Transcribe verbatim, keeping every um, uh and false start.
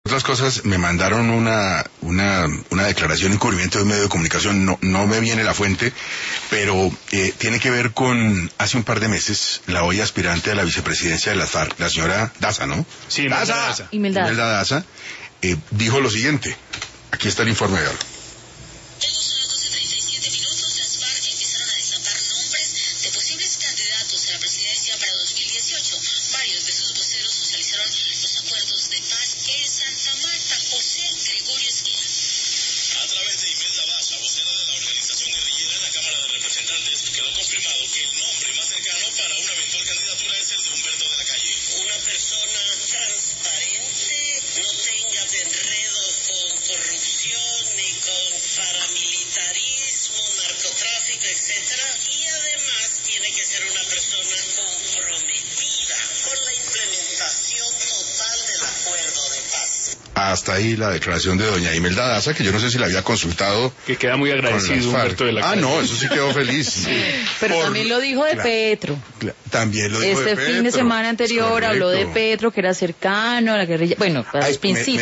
Otras cosas, me mandaron una, una, una declaración en cubrimiento de un medio de comunicación, no, no me viene la fuente, pero eh, tiene que ver con, hace un par de meses, la hoy aspirante a la vicepresidencia de las FARC, la señora Daza, ¿no? Sí, Imelda Daza. Daza. Imelda. Imelda Daza, eh, dijo lo siguiente, aquí está el informe de ahora. Hasta ahí la declaración de doña Imelda Daza, que yo no sé si la había consultado. Que queda muy agradecido Humberto de la Calle. Ah, no, eso sí quedó feliz. Sí. Pero Por... también lo dijo de claro, Petro. Claro, también lo dijo este de Petro. Este fin de semana anterior habló de Petro, que era cercano a la guerrilla. Bueno, para los principios.